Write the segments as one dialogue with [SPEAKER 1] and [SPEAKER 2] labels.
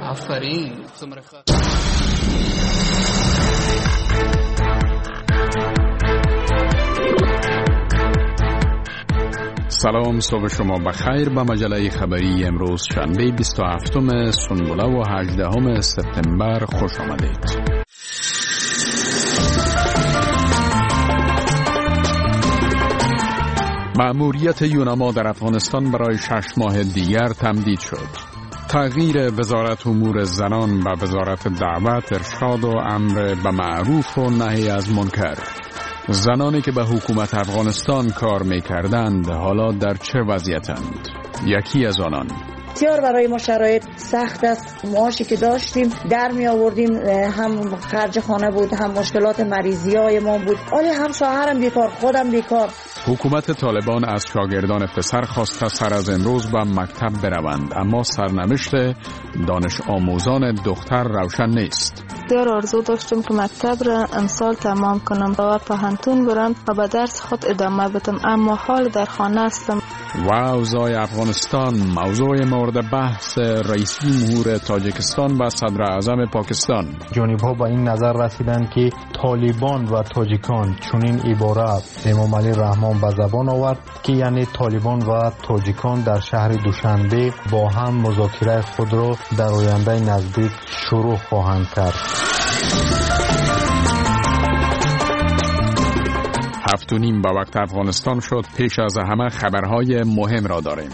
[SPEAKER 1] آفرین.
[SPEAKER 2] سلام، صبح شما بخیر. به مجله خبری امروز شنبه 27 سنبله و 18 سپتامبر خوش آمدید. مأموریت یوناما در افغانستان برای 6 ماه دیگر تمدید شد. تغییر وزارت امور زنان به وزارت دعوت، ارشاد و امر به معروف و نهی از منکر. زنانی که به حکومت افغانستان کار می‌کردند حالا در چه وضعیتند؟ یکی از آنان:
[SPEAKER 3] بسیار برای ما شرایط سخت است. معاشی که داشتیم در می آوردیم، هم خرج خانه بود، هم مشکلات مریضی‌های ما بود، ولی هم شوهرم بیکار، خودم بیکار.
[SPEAKER 2] حکومت طالبان از شاگردان پسر خواسته سر از امروز به مکتب بروند، اما سرنوشت دانش آموزان دختر روشن نیست.
[SPEAKER 4] بسیار آرزو داشتم که مکتب را امسال تمام کنم و پهنتون برم و به درس خود ادامه بدم، اما حال در خانه هستم.
[SPEAKER 2] و اوضاع افغانستان موضوع مورد بحث رئیس جمهور تاجیکستان و صدر اعظم پاکستان.
[SPEAKER 5] جانب‌ها به این نظر رسیدند که طالبان و تاجیکان چنین عبارت امام علی رحمان به زبان آورد که یعنی طالبان و تاجیکان در شهر دوشنبه با هم مذاکره خود را در آینده نزدیک شروع خواهند کرد.
[SPEAKER 2] 7:30 به وقت افغانستان شد. پیش از همه خبرهای مهم را داریم.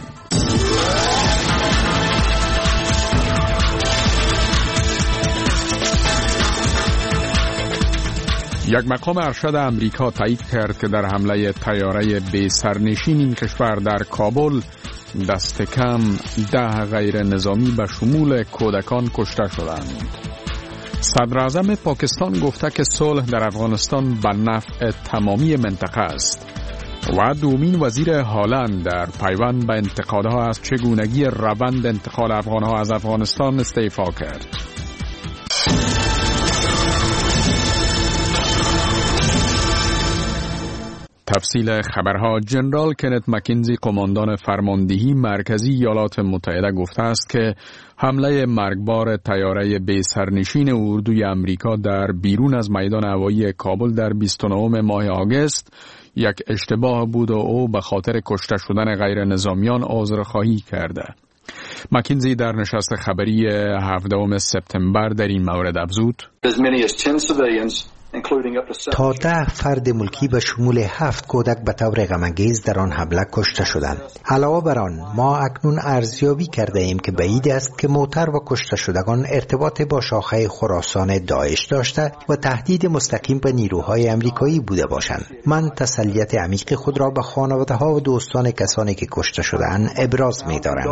[SPEAKER 2] یک مقام ارشد امریکا تایید کرد که در حمله طیاره بی سرنشین این کشور در کابل دست کم 10 غیر نظامی به شمول کودکان کشته شدند. صدر اعظم پاکستان گفته که صلح در افغانستان به نفع تمامی منطقه است و دومین وزیر هالند در پیوند به انتقادها از چگونگی روند انتقال افغانها از افغانستان استعفا کرد. تفصیل خبرها: جنرال کنت مکینزی، قماندان فرماندهی مرکزی ایالات متحده، گفته است که حمله مرگبار طیاره بی سرنشین اردوی امریکا در بیرون از میدان هوایی کابل در 29 ماه آگوست یک اشتباه بود و او به خاطر کشته شدن غیر نظامیان عذرخواهی کرده. مکینزی در نشست خبری 17 سپتامبر در این مورد افزود:
[SPEAKER 6] تا 10 فرد ملکی به شمول 7 کودک به طور غم‌انگیز در آن حمله کشته شدند. علاوه بر آن ما اکنون ارزیابی کرده ایم که بعید است که موتر و کشته شدگان ارتباط با شاخه خراسان داعش داشته و تهدید مستقیم به نیروهای امریکایی بوده باشند. من تسلیت عمیق خود را به خانواده‌ها و دوستان کسانی که کشته شدند ابراز می‌دارم.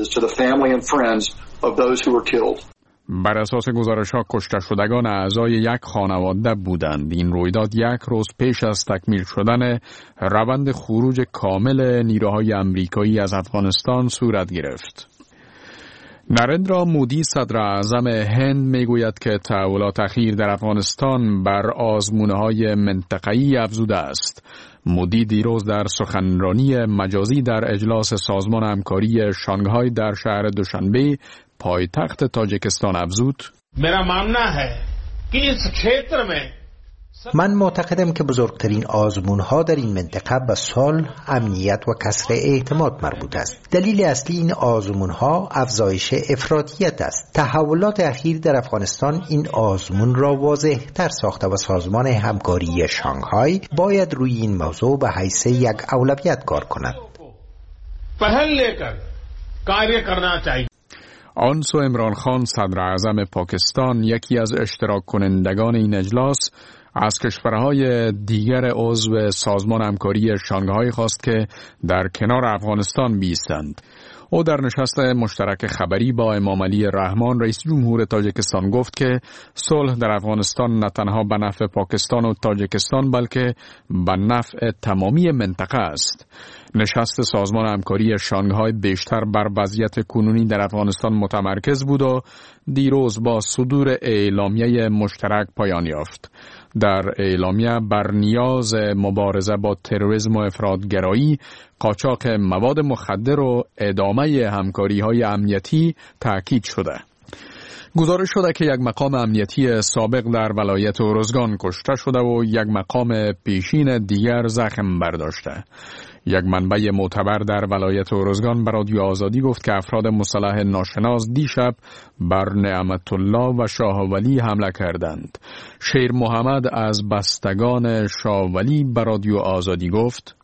[SPEAKER 2] بر اساس گزارش‌ها کشته شدگان اعضای یک خانواده بودند. این رویداد یک روز پیش از تکمیل شدن روند خروج کامل نیروهای امریکایی از افغانستان صورت گرفت. نریندرا مودی، صدر اعظم هند، میگوید که تحولات اخیر در افغانستان بر آزمونه‌های منطقه‌ای افزوده است. مودی دیروز در سخنرانی مجازی در اجلاس سازمان همکاری شانگهای در شهر دوشنبه پایتخت تاجیکستان افزود:
[SPEAKER 6] من معتقدم که بزرگترین آزمون‌ها در این منطقه به صلح، امنیت و کسر اعتماد مربوط است. دلیل اصلی این آزمون‌ها افزایش افراطیت است. تحولات اخیر در افغانستان این آزمون را واضح‌تر ساخته و سازمان همکاری شانگهای باید روی این موضوع به حیث یک اولویت کار کند.
[SPEAKER 2] آنسو عمران خان، صدر اعظم پاکستان، یکی از اشتراک کنندگان این اجلاس، از کشورهای دیگر عضو سازمان همکاری شانگهای خواست که در کنار افغانستان بایستند. او در نشست مشترک خبری با امام علی رحمان، رئیس جمهور تاجیکستان، گفت که صلح در افغانستان نه تنها به نفع پاکستان و تاجیکستان بلکه به نفع تمامی منطقه است. نشست سازمان همکاری شانگهای بیشتر بر وضعیت کنونی در افغانستان متمرکز بود و دیروز با صدور اعلامیه مشترک پایان یافت. در اعلامیه بر نیاز مبارزه با تروریسم و افراطگرایی، قاچاق مواد مخدر و ادامه همکاری‌های امنیتی تاکید شده. گزارش شده که یک مقام امنیتی سابق در ولایت اورزگان کشته شده و یک مقام پیشین دیگر زخم برداشته. یک منبع معتبر در ولایت اورزگان به رادیو آزادی گفت که افراد مسلح ناشناس دیشب بر نعمت الله و شاه ولی حمله کردند. شیر محمد از بستگان شاه ولی به رادیو آزادی گفت: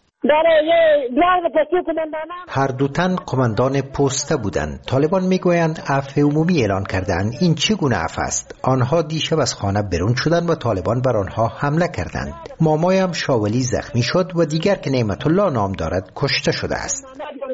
[SPEAKER 6] هر دو تن قماندان پسته بودند. طالبان میگویند عفو عمومی اعلان کردند. این چگونه عفو است؟ آنها دیشب از خانه برون شدند و طالبان بر آنها حمله کردند. مامایم شاولی زخمی شد و دیگر که نعمت الله نام دارد کشته شده است.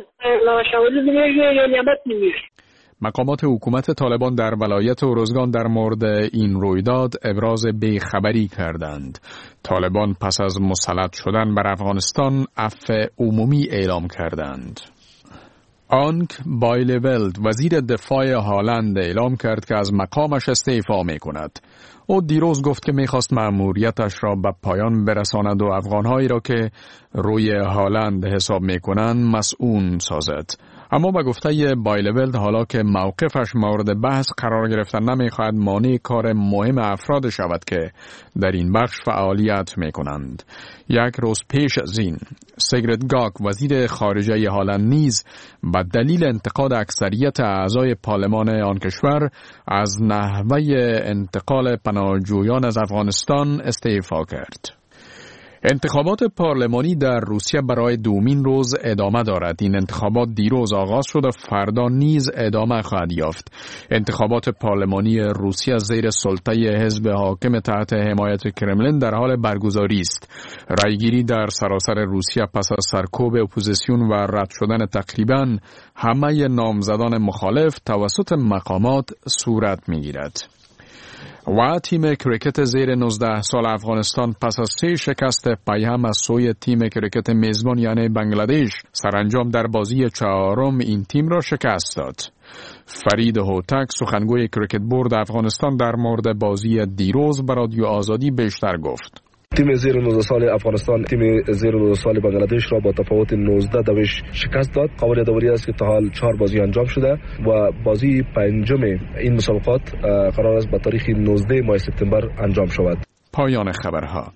[SPEAKER 2] مقامات حکومت طالبان در ولایت اورزگان در مورد این رویداد ابراز بیخبری کردند. طالبان پس از مسلط شدن بر افغانستان عفو عمومی اعلام کردند. آنک بایلولد وزیر دفاع هالند اعلام کرد که از مقامش استعفا می کند. او دیروز گفت که میخواست مأموریتش را به پایان برساند و افغانهایی را که روی هالند حساب میکنند مسئول سازد. اما به گفته بایلولد حالا که موقفش مورد بحث قرار گرفتن نمیخواهد مانع کار مهم افراد شود که در این بخش فعالیت میکنند. یک روز پیش از این سیگرد گاک وزیر خارجه هالند نیز به دلیل انتقاد اکثریت اعضای پارلمان آن کشور از نحوه انتقال پناهجویان از افغانستان استعفا کرد. انتخابات پارلمانی در روسیه برای دومین روز ادامه دارد. این انتخابات دیروز آغاز شد و فردا نیز ادامه خواهد یافت. انتخابات پارلمانی روسیه زیر سلطه حزب حاکم تحت حمایت کرملین در حال برگزاری است. رایگیری در سراسر روسیه پس از سرکوب اپوزیسیون و رد شدن تقریباً همه نامزدان مخالف توسط مقامات صورت می‌گیرد. و تیم کریکت زیر 19 سال افغانستان پس از 3 شکست پیهم از سوی تیم کریکت میزبان یعنی بنگلادش سرانجام در بازی چهارم این تیم را شکست داد. فرید هوتک سخنگوی کریکت بورد افغانستان در مورد بازی دیروز به رادیو آزادی بیشتر گفت.
[SPEAKER 1] تیم زیر 19 سال افغانستان تیم زیر 19 سال بنگلادش را با تفاوت 19 دویش شکست داد. قابل یادآوری است که تا حال 4 بازی انجام شده و بازی پنجم این مسابقات قرار است به تاریخ 19 ماه سپتامبر انجام شود.
[SPEAKER 2] پایان خبرها.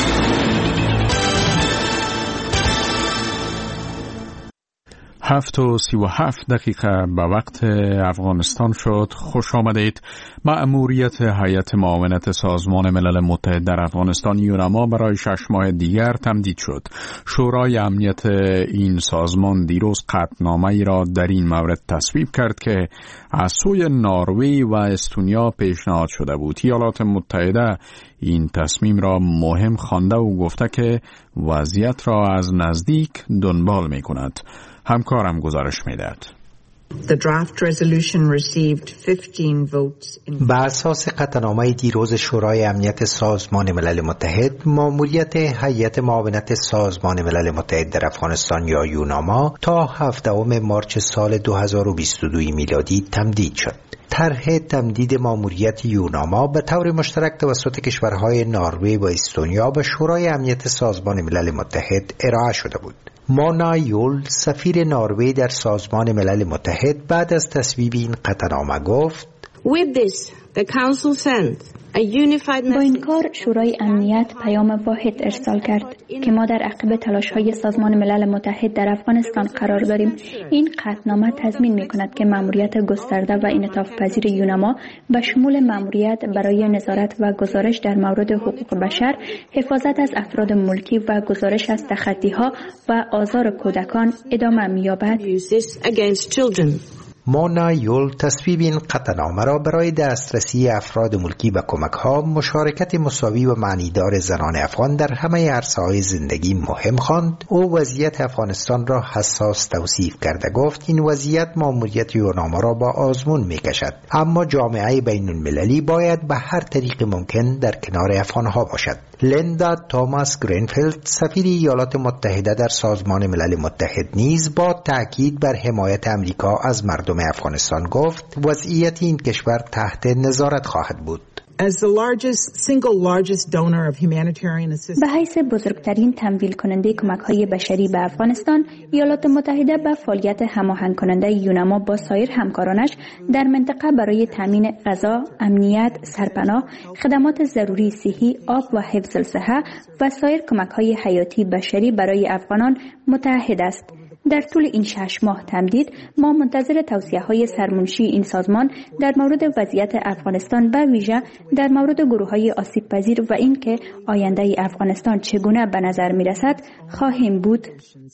[SPEAKER 2] 7:37 به وقت افغانستان شد. خوش آمدید. مأموریت هیئت معاونت سازمان ملل متحد در افغانستان یونما برای 6 ماه دیگر تمدید شد. شورای امنیت این سازمان دیروز قطعنامه‌ای را در این مورد تصویب کرد که از سوی نروژ و استونیا پیشنهاد شده بود. ایالات متحده این تصمیم را مهم خوانده و گفته که وضعیت را از نزدیک دنبال می کند. همکارم گزارش می‌دهد.
[SPEAKER 6] بر اساس قطعنامه دیروز شورای امنیت سازمان ملل متحد، مأموریت هیئت معاونت سازمان ملل متحد در افغانستان یا یوناما تا 17 مارس سال 2022 میلادی تمدید شد. طرح تمدید مأموریت یوناما به طور مشترک توسط کشورهای نروژ و استونیا به شورای امنیت سازمان ملل متحد ارائه شده بود. مونا یول سفیر نروژ در سازمان ملل متحد بعد از تصویب این قطعنامه گفت:
[SPEAKER 7] با این کار شورای امنیت پیام واحد ارسال کرد که ما در عقب تلاش‌های سازمان ملل متحد در افغانستان قرار داریم. این قطعنامه تضمین می‌کند که مأموریت گسترده و انعطاف پذیر یوناما به شمول مأموریت برای نظارت و گزارش در مورد حقوق بشر، حفاظت از افراد ملکی و گزارش از تخطی‌ها و آزار کودکان ادامه می‌یابد.
[SPEAKER 6] مونا یول تصویب این قطعنامه را برای دسترسی افراد ملکی به کمک‌ها، مشارکت مساوی و معنیدار زنان افغان در همه عرصه‌های زندگی مهم خواند. او وضعیت افغانستان را حساس توصیف کرده گفت این وضعیت مأموریت یوناما را با آزمون می‌کشد، اما جامعه بین‌المللی باید به هر طریق ممکن در کنار افغان‌ها باشد. لیندا توماس گرینفیلد سفیر ایالات متحده در سازمان ملل متحد نیز با تأکید بر حمایت امریکا از مردم افغانستان گفت وضعیت این کشور تحت نظارت خواهد بود.
[SPEAKER 7] به حیث بزرگترین تمویل کننده کمک‌های بشری به افغانستان، ایالات متحده به فعالیت هماهنگ کننده یوناما با سایر همکارانش در منطقه برای تامین غذا، امنیت، سرپناه، خدمات ضروری صحی، آب و حفظ الصحه و سایر کمک‌های حیاتی بشری برای افغانان متحد است. در طول این 6 ماه تمدید، ما منتظر توصیه‌های سرمنشی این سازمان در مورد وضعیت افغانستان و ویژه در مورد گروه‌های آسیب‌پذیر و اینکه آینده افغانستان چگونه به نظر می‌رسد خواهیم بود.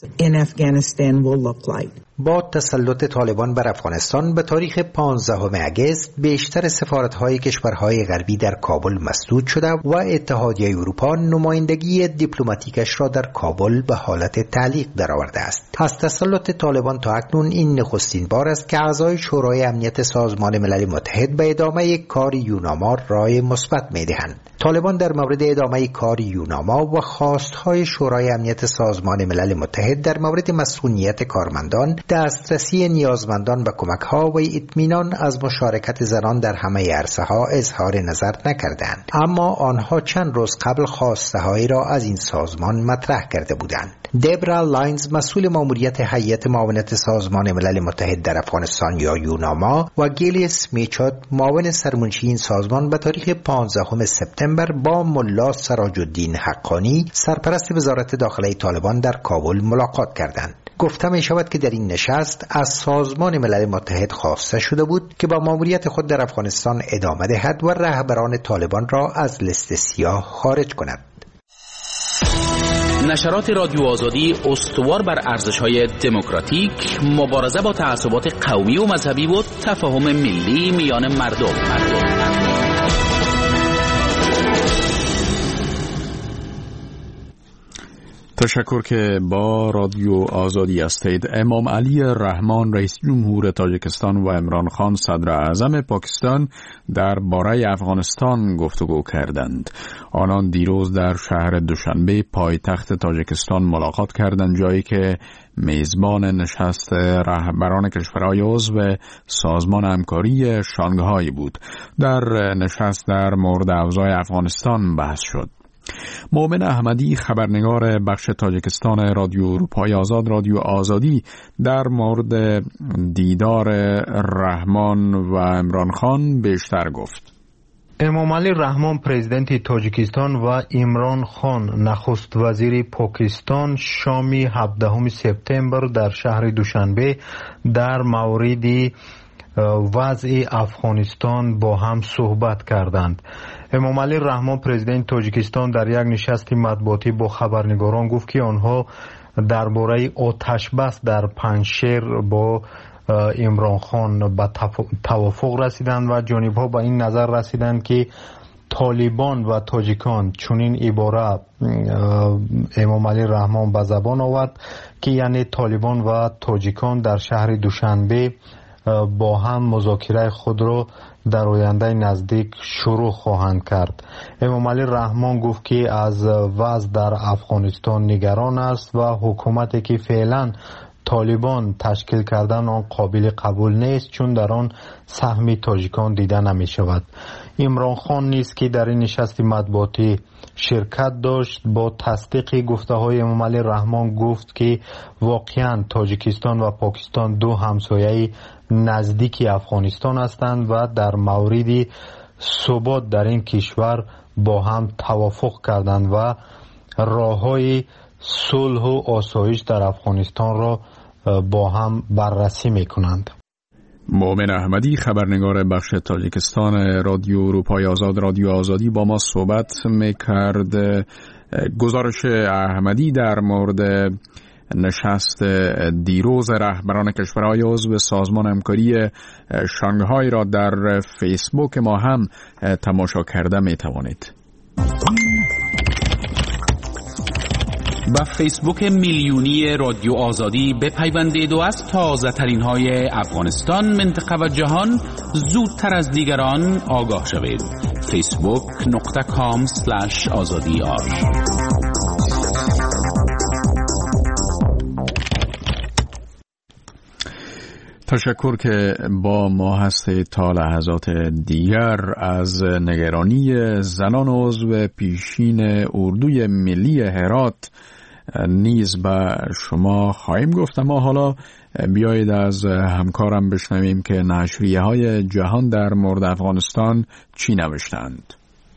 [SPEAKER 6] با تسلط طالبان بر افغانستان به تاریخ 15 اگست بیشتر سفارت‌های کشورهای غربی در کابل مسدود شده و اتحادیه اروپا نمایندگی دیپلماتیکش را در کابل به حالت تعلیق درآورده است. از تسلط طالبان تا اکنون این نخستین بار است که اعضای شورای امنیت سازمان ملل متحد به ادامه کار یوناما رای مثبت می‌دهند. طالبان در مورد ادامه کار یوناما و خواستهای شورای امنیت سازمان ملل متحد در مورد مسئولیت کارمندان، دسترسی نیازمندان و کمک‌ها و اطمینان از مشارکت زنان در همه عرصه‌ها اظهار نظر نکردند، اما آنها چند روز قبل خواسته‌هایی را از این سازمان مطرح کرده بودند. دبرا لاینز، مسئول ماموریت هیئت معاونت سازمان ملل متحد در افغانستان یا یوناما، و گیلی سمیچات، معاون سرمنشی این سازمان، به تاریخ 15 سپتامبر با ملا سراج الدین حقانی، سرپرست وزارت داخلی طالبان، در کابل ملاقات کردند. گفته می شود که در این نشست از سازمان ملل متحد خواسته شده بود که با ماموریت خود در افغانستان ادامه دهد و رهبران طالبان را از لیست سیاه خارج کند.
[SPEAKER 8] نشرات رادیو آزادی استوار بر ارزش‌های دموکراتیک، مبارزه با تعصبات قومی و مذهبی و تفاهم ملی میان مردم.
[SPEAKER 2] تشکر که با رادیو آزادی هستید. امام علی رحمان، رئیس جمهور تاجیکستان، و عمران خان، صدر اعظم پاکستان، در باره افغانستان گفتگو کردند. آنان دیروز در شهر دوشنبه پایتخت تاجیکستان ملاقات کردند، جایی که میزبان نشست رهبران کشورهای عضو سازمان همکاری شانگهای بود. در نشست در مورد اوضاع افغانستان بحث شد. مومن احمدی، خبرنگار بخش تاجیکستان رادیو اروپای آزاد، رادیو آزادی، در مورد دیدار رحمان و عمران خان بیشتر گفت.
[SPEAKER 5] امام علی رحمان، پرزیدنت تاجیکستان، و عمران خان، نخست وزیر پاکستان، شام 17 سپتامبر در شهر دوشنبه در مورد وضع افغانستان با هم صحبت کردند. امام علی رحمان، پرزیدنت تاجیکستان، در یک نشست مطبوعاتی با خبرنگاران گفت که آنها درباره آتش بس در پنجشیر با عمران خان به توافق رسیدند و جانب‌ها به این نظر رسیدند که طالبان و تاجیکان، چنین عبارت امام علی رحمان به زبان آورد که یعنی طالبان و تاجیکان در شهر دوشنبه با هم مذاکره خود را در آینده نزدیک شروع خواهند کرد. امام علی رحمان گفت که از وضع در افغانستان نگران است و حکومتی که فعلا طالبان تشکیل کردن آن قابل قبول نیست، چون در آن سهم تاجیکان دیده نمی شود. عمران خان نیز که در این نشست مطبوعاتی شرکت داشت، با تصدیق گفته های امام علی رحمان گفت که واقعا تاجیکستان و پاکستان دو همسایه نزدیک افغانستان هستند و در مورد ثبات در این کشور با هم توافق کردند و راههای صلح و آسایش در افغانستان را با هم بررسی میکنند.
[SPEAKER 2] مومن احمدی، خبرنگار بخش تاجیکستان رادیو اروپای آزاد، رادیو آزادی، با ما صحبت میکرد. گزارش احمدی در مورد نشست دیروز رهبران کشورهای عضو سازمان همکاری شانگهای را در فیسبوک ما هم تماشا کرده می توانید.
[SPEAKER 8] با فیسبوک میلیونی رادیو آزادی بپیوندید و از تازه ترین های افغانستان، منطقه و جهان زودتر از دیگران آگاه شوید. facebook.com/azadi.ir.
[SPEAKER 2] تشکر که با ما هستید. تا لحظات دیگر از نگرانی زنان عضو پیشین اردوی ملی هرات نیز به شما خواهیم گفت. اما حالا بیایید از همکارم بشنویم که نشریه‌های جهان در مورد افغانستان چی نوشتند.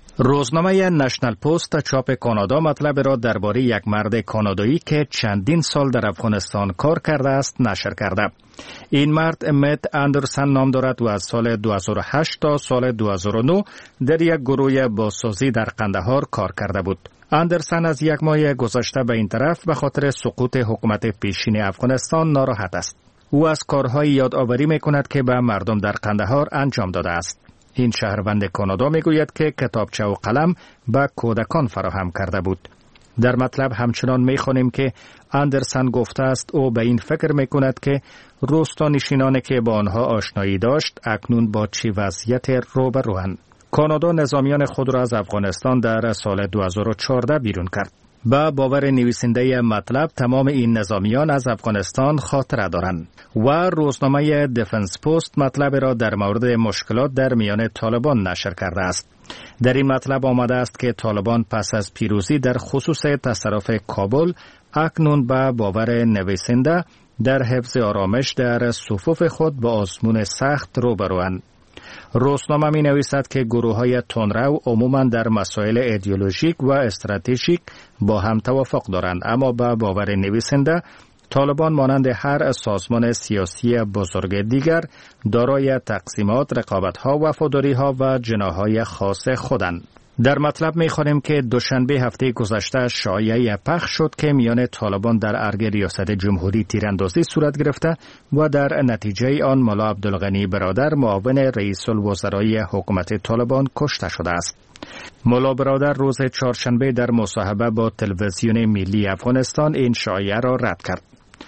[SPEAKER 9] روزنامه نشنل پست چاپ کانادا مطلب را درباره یک مرد کانادایی که چندین سال در افغانستان کار کرده است نشر کرده. این مرد مت اندرسن نام دارد و از سال 2008 تا سال 2009 در یک گروه بازسازی در قندهار کار کرده بود. اندرسن از یک ماه گذشته به این طرف به خاطر سقوط حکومت پیشین افغانستان ناراحت است. او از کارهای یادآوری می‌کند که به مردم در قندهار انجام داده است. این شهروند کانادا میگوید که کتابچه و قلم به کودکان فراهم کرده بود. در مطلب همچنان میخوانیم که اندرسن گفته است او به این فکر میکند که روستانشینانی که با آنها آشنایی داشت اکنون با چه وضعیت روبروند. کانادا نظامیان خود را از افغانستان در سال 2014 بیرون کرد. با باور نویسنده مطلب تمام این نظامیان از افغانستان خاطره دارند و روزنامه دیفنس پست مطلب را در مورد مشکلات در میان طالبان نشر کرده است. در این مطلب آمده است که طالبان پس از پیروزی در خصوص تصرف کابل اکنون با باور نویسنده در حفظ آرامش در صفوف خود با آزمون سخت روبروند. روزنامه می نویسد که گروه های تندرو عموما در مسائل ایدئولوژیک و استراتژیک با هم توافق دارند، اما با باور نویسنده طالبان مانند هر سازمان سیاسی بزرگ دیگر دارای تقسیمات، رقابت‌ها، وفاداری‌ها و جناح‌های خاص خودند. در مطلب می‌خوانیم که دوشنبه هفته گذشته شایعه پخش شد که میان طالبان در ارگ ریاست جمهوری تیراندازی صورت گرفته و در نتیجه آن ملا عبدالغنی برادر معاون رئیس الوزرای حکومت طالبان کشته شده است. ملا برادر روز چهارشنبه در مصاحبه با تلویزیون ملی افغانستان این شایعه را رد کرد.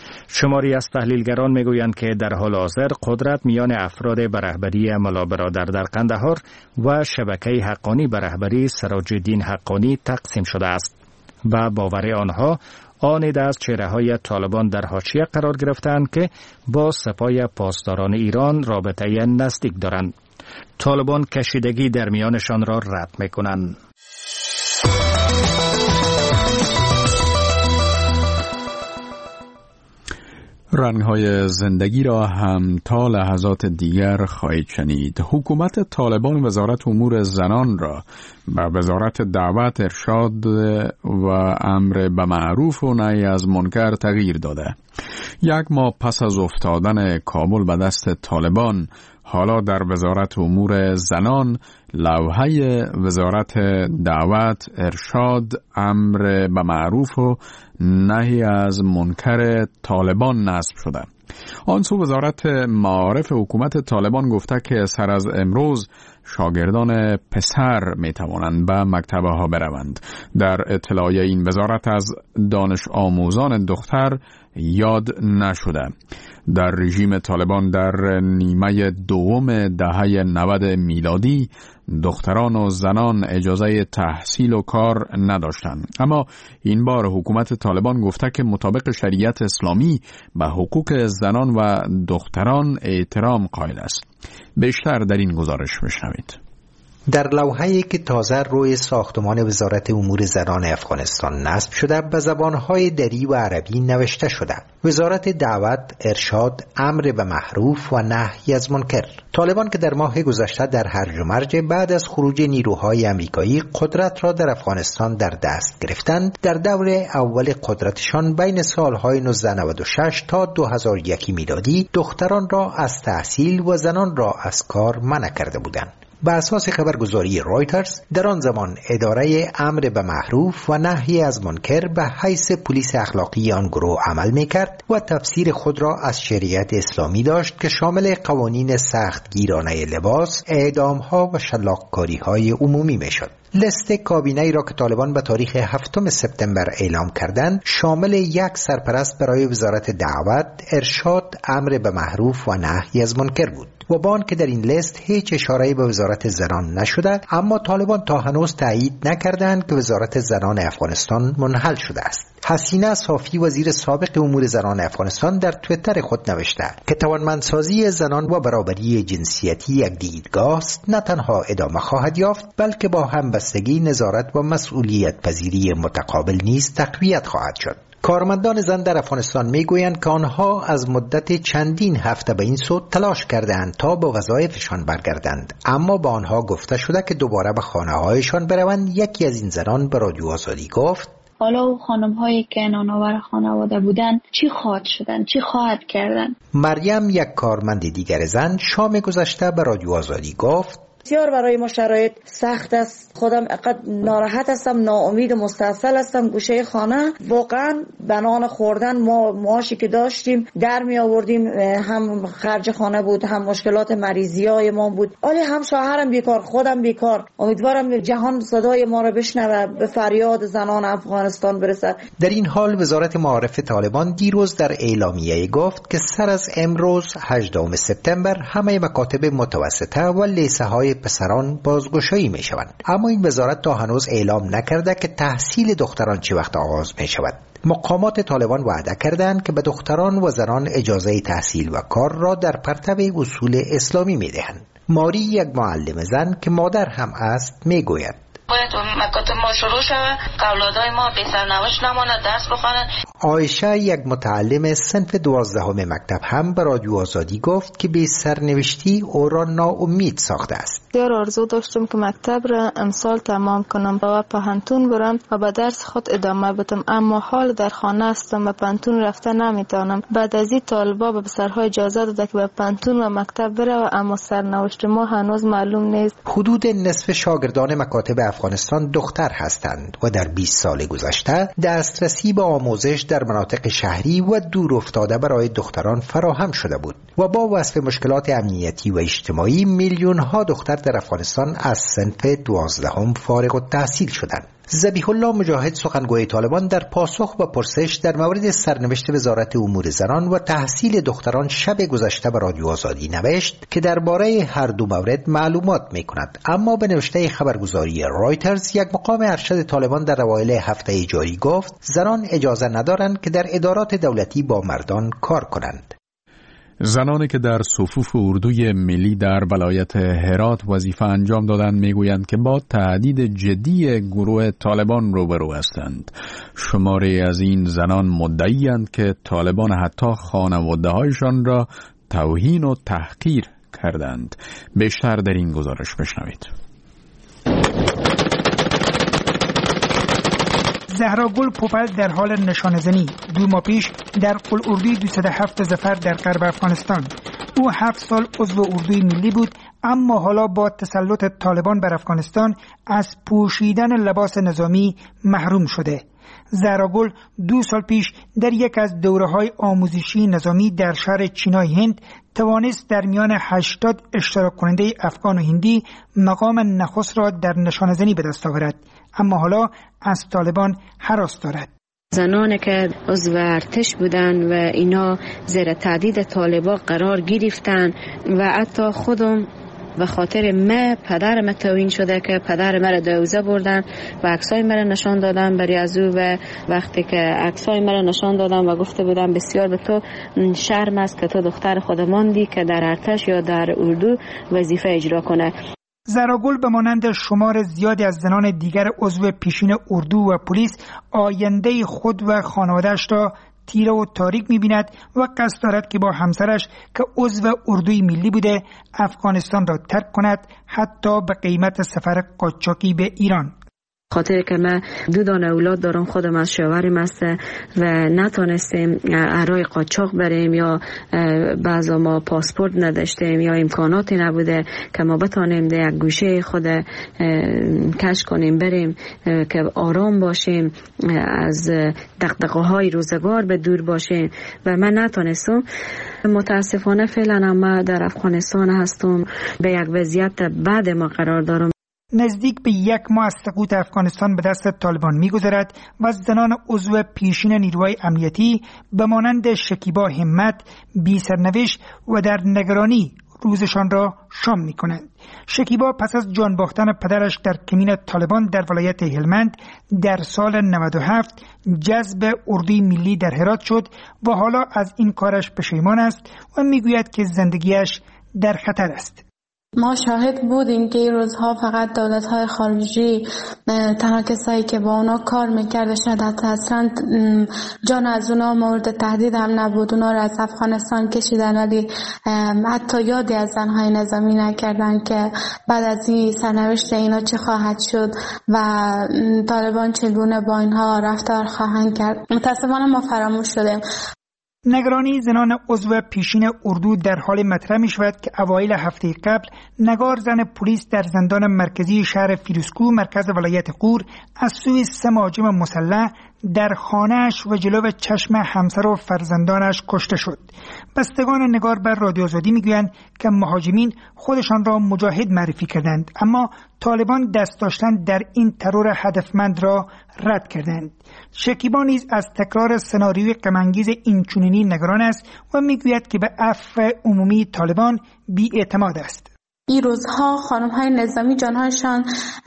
[SPEAKER 9] شماری از تحلیلگران میگویند که در حال حاضر قدرت میان افراد به رهبری ملا برادر در قندهار و شبکه حقانی به رهبری سراج الدین حقانی تقسیم شده است و باور آنها آن است از چهره‌های طالبان در حاشیه قرار گرفتند که با سپاه پاسداران ایران رابطه نزدیک دارند. طالبان کشیدگی در میانشان را رد میکنند.
[SPEAKER 2] رنگ‌های زندگی را هم تا لحظات دیگر خواهید شنید. حکومت طالبان وزارت امور زنان را به وزارت دعوت، ارشاد و امر به معروف و نهی از منکر تغییر داده. یک ماه پس از افتادن کابل به دست طالبان، حالا در وزارت امور زنان لوحه وزارت دعوت، ارشاد، امر به معروف و نهی از منکر طالبان نصب شده. آن سو وزارت معارف حکومت طالبان گفته که سر از امروز شاگردان پسر می توانند به مکتبه ها بروند. در اطلاعیه این وزارت از دانش آموزان دختر یاد نشده. در رژیم طالبان در نیمه دوم دهه 90 میلادی دختران و زنان اجازه تحصیل و کار نداشتند، اما این بار حکومت طالبان گفته که مطابق شریعت اسلامی به حقوق زنان و دختران احترام قائل است. بیشتر در این گزارش بشنوید.
[SPEAKER 6] در لوحه‌ای که تازه روی ساختمان وزارت امور زنان افغانستان نصب شده به زبانهای دری و عربی نوشته شده: وزارت دعوت، ارشاد، امر به معروف و نهی از منکر. طالبان که در ماه گذشته در هرج و مرج بعد از خروج نیروهای امریکایی قدرت را در افغانستان در دست گرفتند، در دور اول قدرتشان بین سالهای 1996 تا 2001 میلادی دختران را از تحصیل و زنان را از کار منع کرده بودند. به اساس خبرگزاری رایترز در آن زمان اداره امر به معروف و نهی از منکر به حیث پلیس اخلاقی آن گروه عمل می‌کرد و تفسیر خود را از شریعت اسلامی داشت که شامل قوانین سخت گیرانه لباس، اعدام‌ها و شلاق‌کاری‌های عمومی می‌شد. لست کابینه ای را که طالبان به تاریخ 7 سپتامبر اعلام کردند شامل یک سرپرست برای وزارت دعوت، ارشاد، امر به معروف و نهی از منکر بود و با آنکه در این لیست هیچ اشاره‌ای به وزارت زنان نشده، اما طالبان تا هنوز تایید نکردند که وزارت زنان افغانستان منحل شده است. حسینه صافی وزیر سابق امور زنان افغانستان در توییتر خود نوشته که توانمندسازی زنان و برابری جنسیتی یک دیدگاه است، نه تنها ادامه خواهد یافت بلکه با همبستگی، نظارت و مسئولیت پذیری متقابل نیز تقویت خواهد شد. کارمندان زن در افغانستان میگویند که آنها از مدت چندین هفته به این سو تلاش کردند تا به وظایفشان برگردند، اما با آنها گفته شده که دوباره به خانه‌هایشان بروند. یکی از این زنان به رادیو آزادی گفت:
[SPEAKER 7] حالا او خانم هایی که نانآور خانواده بودن چی خواهد شدن، چی خواهد کردن؟ مریم، یک کارمند دیگر زن، شام گذشته به رادیو آزادی گفت:
[SPEAKER 3] بسیار برای ما شرایط سخت است. خودم اقدر ناراحت هستم، ناامید و مستاصل هستم. گوشه خانه واقعا بنان خوردن، ما معاشی که داشتیم در می آوردیم، هم خرج خانه بود، هم مشکلات مریضی های ما بود. ولی هم شوهرم بیکار، خودم بیکار. امیدوارم جهان صدای ما را بشنوه، به فریاد زنان افغانستان برسد.
[SPEAKER 6] در این حال وزارت معارف طالبان دیروز در اعلامیه گفت که سر از امروز 18 سپتامبر همه مکاتب متوسطه و لیسه های پسران بازگشایی می شوند، اما این وزارت تا هنوز اعلام نکرده که تحصیل دختران چه وقت آغاز می شود. مقامات طالبان وعده کردند که به دختران و زنان اجازه تحصیل و کار را در پرتو اصول اسلامی می دهند. ماری، یک معلم زن که مادر هم است، می گوید:
[SPEAKER 10] باید مکاتب ما شروع شود، اولادای ما بی سرنوشت نماند، درس بخوانند.
[SPEAKER 6] عایشه، یک متعلم صنف 12 مکتب، هم به رادیو آزادی گفت که بی سرنوشتی او را ناامید ساخته است.
[SPEAKER 4] بسیار آرزو داشتم که مکتب را امسال تمام کنم و پانتون برم و به درس خود ادامه بدم، اما حال در خانه هستم و پانتون رفته نمیتونم. بعد از این طالبا به پسرها اجازه داده که به پانتون و مکتب بره، اما سرنوشت ما هنوز معلوم نیست.
[SPEAKER 6] حدود نصف شاگردان مکاتب افغانستان دختر هستند و در 20 سال گذشته دسترسی به آموزش در مناطق شهری و دور افتاده برای دختران فراهم شده بود و با وصف مشکلات امنیتی و اجتماعی میلیون ها دختر در افغانستان از صنف 12 فارغ التحصیل شدند. ذبیح الله مجاهد، سخنگوی طالبان، در پاسخ به پرسش در مورد سرنوشت وزارت امور زنان و تحصیل دختران شب گذشته به رادیو آزادی نوشت که درباره هر دو مورد معلومات می‌کند، اما به نوشته خبرگزاری رایترز یک مقام ارشد طالبان در اوایل هفته جاری گفت زنان اجازه ندارند که در ادارات دولتی با مردان کار کنند.
[SPEAKER 2] زنانی که در صفوف اردوی ملی در ولایت هرات وظیفه انجام دادند میگویند که با تهدید جدی گروه طالبان روبرو هستند. شماری از این زنان مدعی‌اند که طالبان حتی خانواده‌هایشان را توهین و تحقیر کردند. بیشتر در این گزارش بشنوید.
[SPEAKER 11] زهرا گل پوپل در حال نشانه‌زنی 2 ماه پیش در قلعه‌اردوی 207 ظفر در غرب افغانستان. او 7 سال عضو اردوی ملی بود، اما حالا با تسلط طالبان بر افغانستان از پوشیدن لباس نظامی محروم شده. زهرا گل 2 سال پیش در یک از دوره‌های آموزشی نظامی در شهر چینای هند توانست در میان 80 اشتراک کننده افغان و هندی مقام نخست را در نشانه‌زنی به دست آورد، اما حالا از طالبان هراس دارد.
[SPEAKER 12] زنانی که عضو ارتش بودن و اینا زیر تهدید طالبان قرار گرفتن و حتی خودم به خاطر پدرم توهین شده که پدر مرا دوزه بردن و عکسای مرا نشان دادن برای از او، و وقتی که عکسای مرا نشان دادن و گفته بودن بسیار به تو شرم است که تو دختر خود ماندی که در ارتش یا در اردو وظیفه اجرا کنه.
[SPEAKER 11] زهرا گل به مانند شمار زیادی از زنان دیگر عضو پیشین اردو و پلیس آینده خود و خانواده‌اش را تیره و تاریک می‌بیند و قصد دارد که با همسرش که عضو اردوی ملی بوده افغانستان را ترک کند، حتی به قیمت سفر قاچاقی به ایران.
[SPEAKER 12] خاطر که من 2 دانه اولاد دارم، خودم از شوهرم است و نتونستیم ارای قاچاق بریم یا بعضا ما پاسپورت نداشتیم یا امکاناتی نبوده که ما بتانیم در یک گوشه خود کش کنیم بریم که آرام باشیم، از دغدغه‌های روزگار به دور باشیم و من نتونستم. متاسفانه فعلا ما در افغانستان هستم، به یک وضعیت بعد ما قرار دارم.
[SPEAKER 11] نزدیک به 1 ماه از سقوط افغانستان به دست طالبان می‌گذرد و زنان عضو پیشین نیروهای امنیتی به مانند شکیبا همت بی سرنوشت و در نگرانی روزشان را شام می‌کنند. شکیبا پس از جان باختن پدرش در کمین طالبان در ولایت هلمند در سال 97 جذب اردوی ملی در هرات شد و حالا از این کارش پشیمان است و میگوید که زندگیش در خطر است.
[SPEAKER 13] ما شاهد بودیم که این روزها فقط دولت‌های خارجی تنها کسایی که با اونا کار میکرد شاید اصلا جان از اونا مورد تهدید هم نبود. اونا را از افغانستان کشیدن ولی حتی یادی از زنهای نظامی نکردن که بعد از این سرنوشت اینا چه خواهد شد و طالبان چگونه با اینها رفتار خواهند کرد. متاسفانه ما فراموش شدیم.
[SPEAKER 11] نگرانی زنان عضو پیشین اردو در حال مطرح می شود که اوایل هفته قبل نگار زن پلیس در زندان مرکزی شهر فیروزکوه مرکز ولایت غور از سوی 3 مهاجم مسلح در خانه‌اش و جلو چشم همسر و فرزندانش کشته شد. بستگان نگار بر رادیو آزادی میگویند که مهاجمین خودشان را مجاهد معرفی کردند، اما طالبان دست داشتن در این ترور هدفمند را رد کردند. شکیبا نیز از تکرار سناریوی غم‌انگیز اینچنینی نگران است و میگوید که به عفو عمومی طالبان بی‌اعتماد است.
[SPEAKER 13] این روزها خانم‌های نظامی جانهایشان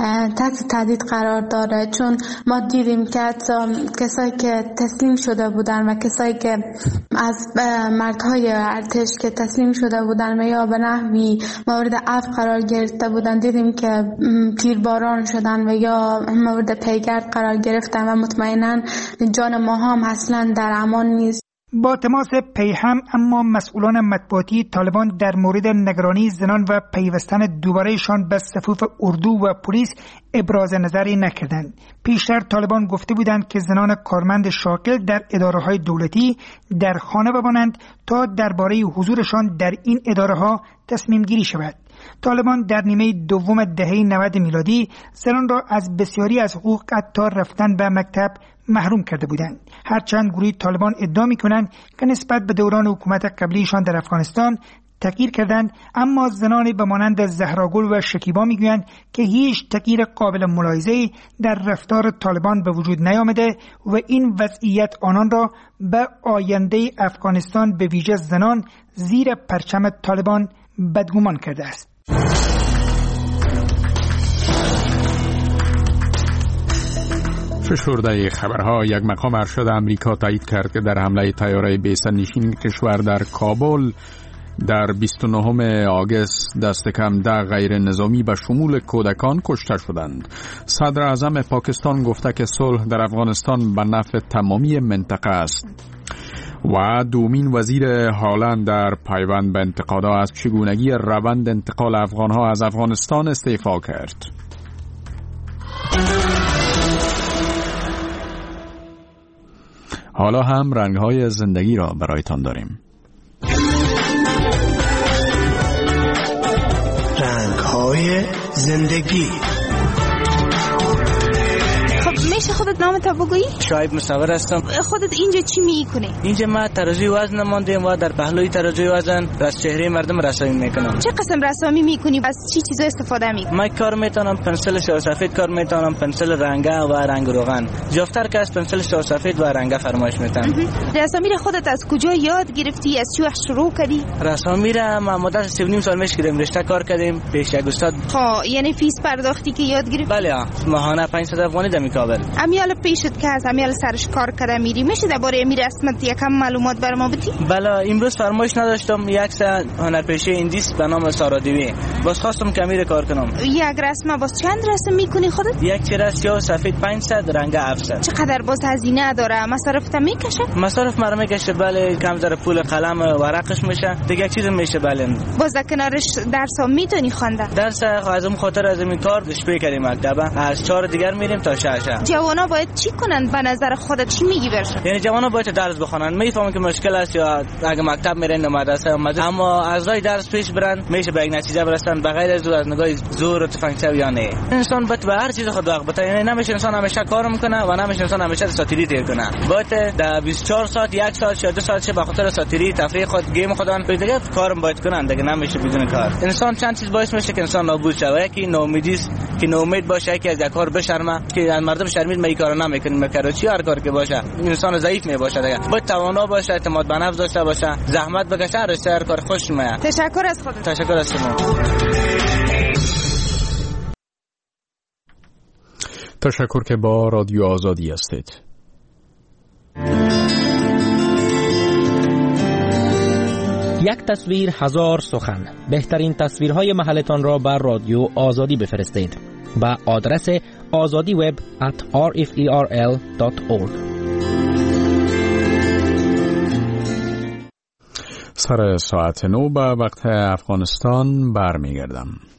[SPEAKER 13] تحت تهدید قرار داره، چون ما دیدیم که کسایی که تسلیم شده بودن و کسایی که از مردهای ارتش که تسلیم شده بودن و یا به نحوی مورد عفو قرار گرفته بودن دیدیم که تیرباران شدن و یا مورد پیگرد قرار گرفتن و مطمئناً جان ما هم اصلاً در امان نیست.
[SPEAKER 11] با تماس پیهم اما مسئولان مطبوعاتی طالبان در مورد نگرانی زنان و پیوستن دوبارهشان به صفوف اردو و پلیس ابراز نظری نکردند. پیشتر طالبان گفته بودند که زنان کارمند شاغل در اداره‌های دولتی در خانه بمانند تا درباره حضورشان در این اداره‌ها تصمیم گیری شود. طالبان در نیمه دوم دهه 90 میلادی زنان را از بسیاری از حقوق حتی رفتن به مکتب محروم کرده بودند. هرچند گروه طالبان ادعا می‌کنند که نسبت به دوران حکومت قبلیشان در افغانستان تغییر کردند، اما زنانی به مانند زهراگل و شکیبا میگویند که هیچ تغییر قابل ملاحظه‌ای در رفتار طالبان به وجود نیامده و این وضعیت آنان را به آینده افغانستان به ویژه زنان زیر پرچم طالبان بدگمان کرده است.
[SPEAKER 2] فشرده خبرها: یک مقام ارشد امریکا تایید کرد که در حمله طیاره بی‌سرنشین کشور در کابل در 29 آگوست دست کم 10 غیر نظامی به شمول کودکان کشته شدند. صدر اعظم پاکستان گفته که صلح در افغانستان به نفع تمامی منطقه است. و دومین وزیر هالند در پیوند به انتقادها از چگونگی روند انتقال افغانها از افغانستان استعفا کرد. حالا هم رنگ‌های زندگی را برایتان داریم.
[SPEAKER 14] رنگ‌های زندگی.
[SPEAKER 15] میشه خودت نامت بگویی؟
[SPEAKER 16] شعیب مصور هستم.
[SPEAKER 15] خودت اینجا چی میکنی؟
[SPEAKER 16] اینجا ما ترازوی وزن ماندیم و در پهلوی ترازوی وزن راست چهره مردم رسامی میکنم.
[SPEAKER 15] چه قسم رسامی میکنی؟ از چی چیزا استفاده میکنی؟
[SPEAKER 16] من کار میتونم پنسل سیاه‌سفید کار میتونم، پنسل رنگه و رنگ روغن. جفتر که از پنسل سیاه‌سفید و رنگه فرمایش میتونم.
[SPEAKER 15] رسامی را خودت از کجا یاد گرفتی؟ از چی وقت شروع کردی؟
[SPEAKER 16] رسامی را ما مدت 3.5 سال میشه کردیم رشته کار کردیم پیش یک استاد.
[SPEAKER 15] یعنی فیس پرداختی که یاد گرفتی؟
[SPEAKER 16] بله ماهانه 500 افغانی در کابل.
[SPEAKER 15] امیال پیشت که از امیال سرش کار کرده میری، میشه درباره امیر اسمت یکم معلومات بر ما بدی؟
[SPEAKER 16] بله امروز فرمایش نداشتم. یک سه هنرپیشه ایندیس به نام سارادیوی باز خواستم که امیر کار کنم.
[SPEAKER 15] یک رسمه باز چند رسم میکنی خودت؟
[SPEAKER 16] یک چهره سیاه سفید 500 رنگ 700.
[SPEAKER 15] چقدر باز هزینه داره؟ مصارف میکشه؟
[SPEAKER 16] مصارف مرا میکشه بله، کم ذره پول قلم ورقش میشه دیگه چیز میشه بله.
[SPEAKER 15] باز کنارش درس هم میتونی خوانده؟
[SPEAKER 16] درس از اون خاطر از این کار شپی کردیم مکتبه از 4 دیگر میریم تا 6.
[SPEAKER 15] جوانا باید چی کنن به نظر خودت؟ چی میگی برشون؟
[SPEAKER 16] یعنی جوانا باید درس بخونن. میفهمم که مشکل است یا اگه مکتب میرن و مدرسه اما از راه درس پیش برن میشه به یک نتیجه برسن بغیر از نگاه زور و تفنگچو یا نه. انسان باید به هر چیز خود وقت بده. یعنی نمیشه انسان همیشه کار میکنه و نمیشه انسان همیشه ساتیری تیر کنه. باید در 24 ساعت 1 ساعت یا 2 ساعت به خاطر ساتیری تفریح خود گیم خودان دیگه کارم باید کنن. دیگه نمیشه بدون کار. انسان چند چیز باعث میشه که انسان نابود شه. یکی ناامیدی است که ناامید باشه، یکی از یک کار بشرمه که از مردم شرمید می کارو نمیکنه میکرد چی هر کار که باشه انسان ضعیف می باشه. دیگه باید توانا باشه، اعتماد به نفس داشته باشه، زحمت بکشه، هر کار خوش میاد.
[SPEAKER 15] تشکر از خودت.
[SPEAKER 16] تشکر از شما.
[SPEAKER 2] تشکر که با رادیو آزادی هستید.
[SPEAKER 17] یک تصویر هزار سخن. بهترین تصویرهای محلتان را بر رادیو آزادی بفرستید با آدرس azadiweb@rferl.org.
[SPEAKER 2] سر ساعت 9 به وقت افغانستان برمیگردم.